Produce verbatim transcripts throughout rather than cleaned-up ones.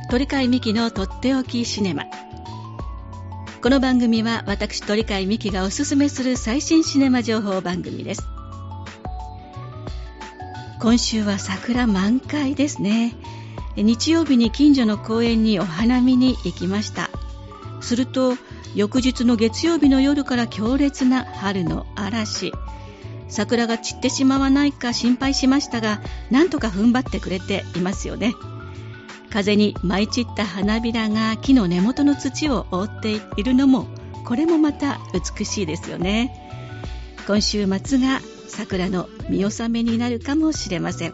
鳥飼美希のとっておきシネマ。この番組は私鳥飼美希がおすすめする最新シネマ情報番組です。今週は桜満開ですね。日曜日に近所の公園にお花見に行きました。すると翌日の月曜日の夜から強烈な春の嵐。桜が散ってしまわないか心配しましたが、なんとか踏ん張ってくれていますよね。風に舞い散った花びらが木の根元の土を覆っているのも、これもまた美しいですよね。今週末が桜の見納めになるかもしれません。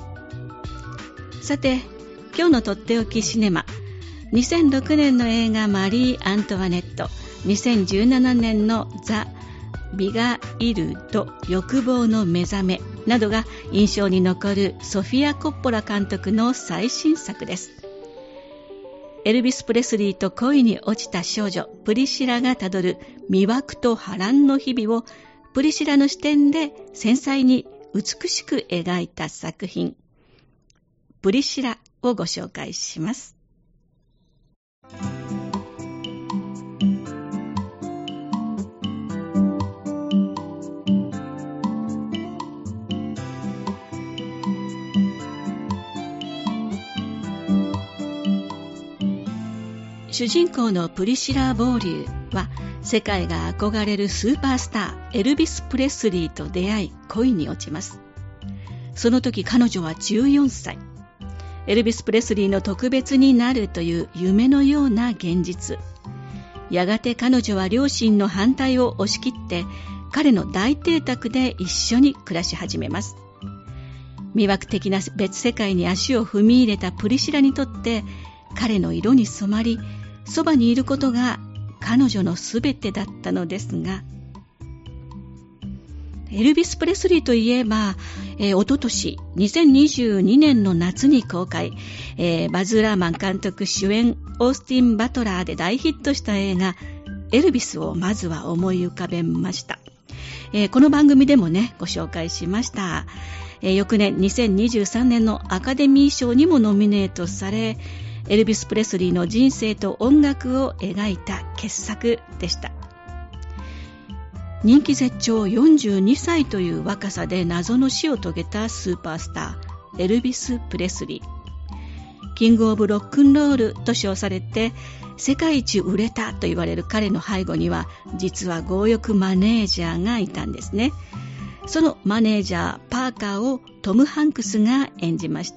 さて、今日のとっておきシネマ、にせんろくねんの映画マリー・アントワネット、にせんじゅうななねんのザ・ビガイルド欲望の目覚めなどが印象に残るソフィア・コッポラ監督の最新作です。エルビス・プレスリーと恋に落ちた少女プリシラがたどる魅惑と波乱の日々をプリシラの視点で繊細に美しく描いた作品、プリシラをご紹介します。主人公のプリシラ・ボーリューは世界が憧れるスーパースターエルビス・プレスリーと出会い恋に落ちます。その時彼女はじゅうよんさい。エルビス・プレスリーの特別になるという夢のような現実。やがて彼女は両親の反対を押し切って彼の大邸宅で一緒に暮らし始めます。魅惑的な別世界に足を踏み入れたプリシラにとって彼の色に染まりそばにいることが彼女のすべてだったのですが、エルビス・プレスリーといえば、えー、おととしにせんにじゅうにねんの夏に公開、えー、バズ・ラーマン監督主演オースティン・バトラーで大ヒットした映画エルビスをまずは思い浮かべました。えー、この番組でもねご紹介しました。えー、翌年にせんにじゅうさんねんのアカデミー賞にもノミネートされ、エルビス・プレスリーの人生と音楽を描いた傑作でした。人気絶頂よんじゅうにさいという若さで謎の死を遂げたスーパースターエルビス・プレスリー。キング・オブ・ロックンロールと称されて世界一売れたと言われる彼の背後には実は強欲マネージャーがいたんですね。そのマネージャーパーカーをトム・ハンクスが演じました。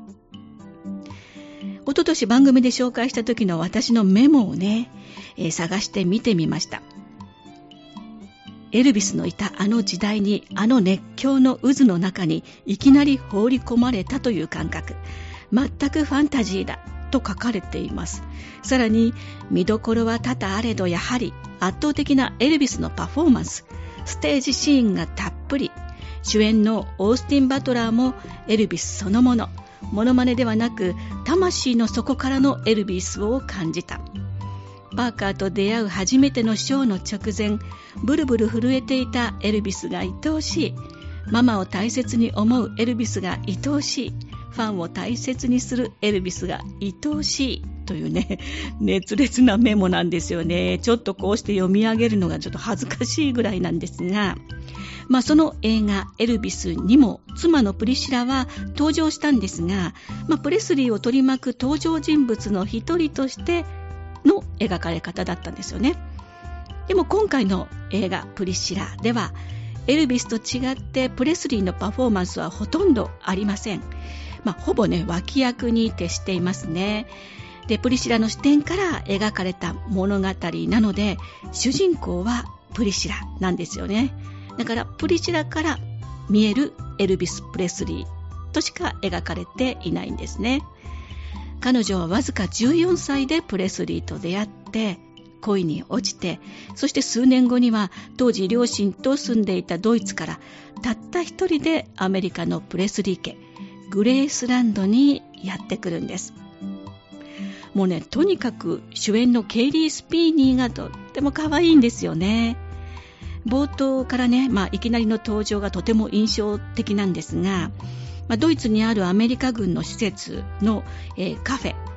おととし番組で紹介した時の私のメモをね、えー、探して見てみました。エルビスのいたあの時代に、あの熱狂の渦の中にいきなり放り込まれたという感覚、全くファンタジーだと書かれています。さらに見どころは多々あれど、やはり圧倒的なエルビスのパフォーマンス、ステージシーンがたっぷり。主演のオースティン・バトラーもエルビスそのもの、モノマネではなく魂の底からのエルビスを感じた。パーカーと出会う初めてのショーの直前、ブルブル震えていたエルビスが愛おしい。ママを大切に思うエルビスが愛おしい。ファンを大切にするエルビスが愛おしいというね、熱烈なメモなんですよね。ちょっとこうして読み上げるのがちょっと恥ずかしいぐらいなんですが、まあその映画エルビスにも妻のプリシラは登場したんですが、まあ、プレスリーを取り巻く登場人物の一人としての描かれ方だったんですよね。でも今回の映画プリシラではエルビスと違ってプレスリーのパフォーマンスはほとんどありません。まあ、ほぼね脇役に徹していますね。でプリシラの視点から描かれた物語なので主人公はプリシラなんですよね。だからプリシラから見えるエルビス・プレスリーとしか描かれていないんですね。彼女はわずかじゅうよんさいでプレスリーと出会って恋に落ちて、そして数年後には当時両親と住んでいたドイツからたった一人でアメリカのプレスリー家グレースランドにやってくるんです。もうね、とにかく主演のケイリー・スピーニーがとっても可愛いんですよね。冒頭からね、まあ、いきなりの登場がとても印象的なんですが、まあ、ドイツにあるアメリカ軍の施設の、えー、カフェ、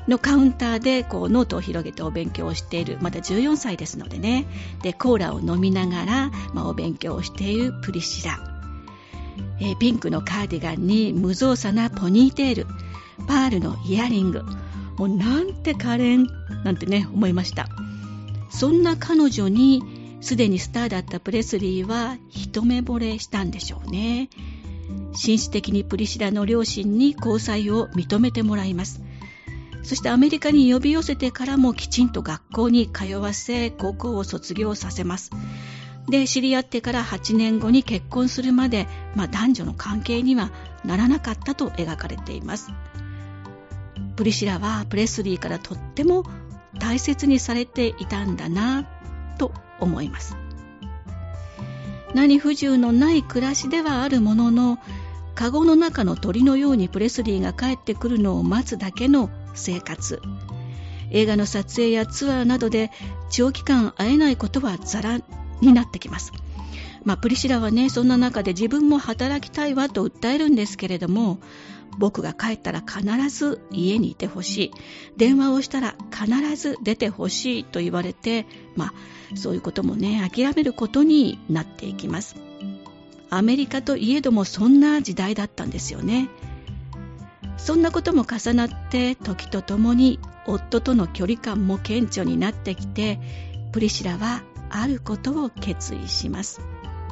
のカウンターでこうノートを広げてお勉強をしている、まだじゅうよんさいですのでね。で、コーラを飲みながら、まあ、お勉強をしているプリシラ。えー、ピンクのカーディガンに無造作なポニーテール、パールのイヤリング。もうなんて可憐なんてね、思いました。そんな彼女にすでにスターだったプレスリーは一目惚れしたんでしょうね。紳士的にプリシラの両親に交際を認めてもらいます。そしてアメリカに呼び寄せてからもきちんと学校に通わせ、高校を卒業させます。で、知り合ってからはちねんごに結婚するまで、まあ、男女の関係にはならなかったと描かれています。プリシラはプレスリーからとっても大切にされていたんだなと思います。何不自由のない暮らしではあるものの、カゴの中の鳥のようにプレスリーが帰ってくるのを待つだけの生活。映画の撮影やツアーなどで長期間会えないことはザラになってきます。まあ、プリシラはね、そんな中で自分も働きたいわと訴えるんですけれども、僕が帰ったら必ず家にいてほしい。電話をしたら必ず出てほしいと言われて、まあ、そういうこともね、諦めることになっていきます。アメリカといえどもそんな時代だったんですよね。そんなことも重なって時とともに夫との距離感も顕著になってきて、プリシラはあることを決意します。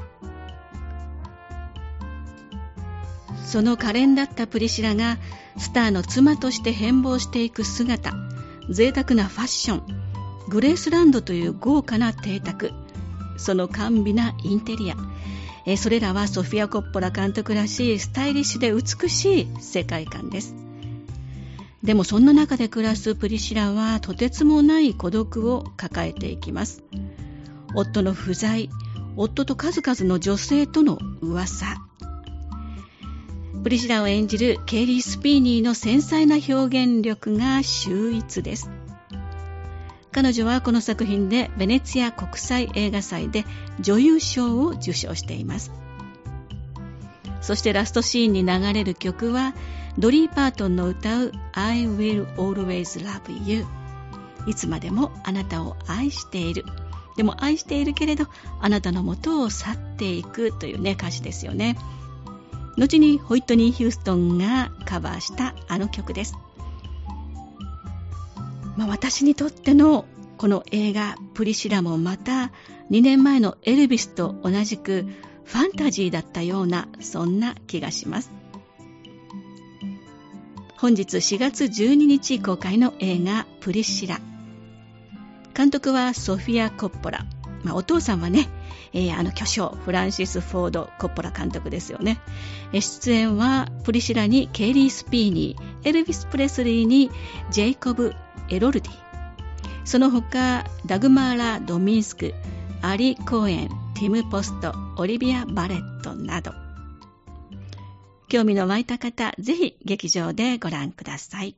その可憐だったプリシラがスターの妻として変貌していく姿、贅沢なファッション、グレースランドという豪華な邸宅、その甘美なインテリア、えそれらはソフィア・コッポラ監督らしいスタイリッシュで美しい世界観です。でもそんな中で暮らすプリシラはとてつもない孤独を抱えていきます。夫の不在、夫と数々の女性との噂。プリシラを演じるケイリー・スピーニーの繊細な表現力が秀逸です。彼女はこの作品でベネツィア国際映画祭で女優賞を受賞しています。そしてラストシーンに流れる曲はドリー・パートンの歌う I will always love you。 いつまでもあなたを愛している。でも愛しているけれどあなたの元を去っていくというね、歌詞ですよね。後にホイットニー・ヒューストンがカバーしたあの曲です。まあ、私にとってのこの映画プリシラもまたにねんまえのエルビスと同じくファンタジーだったような、そんな気がします。本日しがつじゅうににち公開の映画プリシラ。監督はソフィア・コッポラ。まあ、お父さんはね、えー、あの巨匠フランシス・フォード・コッポラ監督ですよね。えー、出演はプリシラにケイリー・スピーニー、エルビス・プレスリーにジェイコブ・エロルディ、その他ダグマーラ・ドミンスク、アリ・コーエン、ティム・ポスト、オリビア・バレットなど。興味の湧いた方、ぜひ劇場でご覧ください。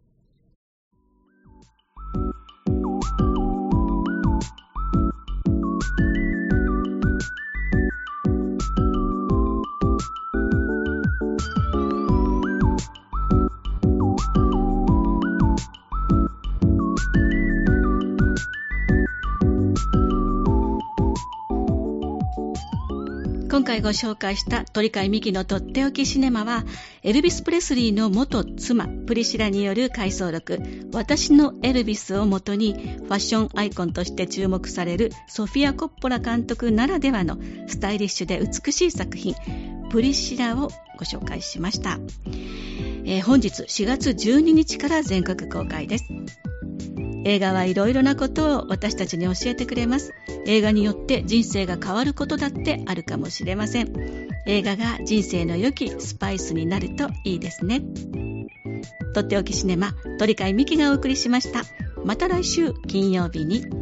今回ご紹介した鳥飼美希のとっておきシネマは、エルビス・プレスリーの元妻プリシラによる回想録私のエルビスをもとにファッションアイコンとして注目されるソフィア・コッポラ監督ならではのスタイリッシュで美しい作品プリシラをご紹介しました。えー、本日しがつじゅうににちから全国公開です。映画はいろいろなことを私たちに教えてくれます。映画によって人生が変わることだってあるかもしれません。映画が人生の良きスパイスになるといいですね。とっておきシネマ、鳥飼美希がお送りしました。また来週金曜日に。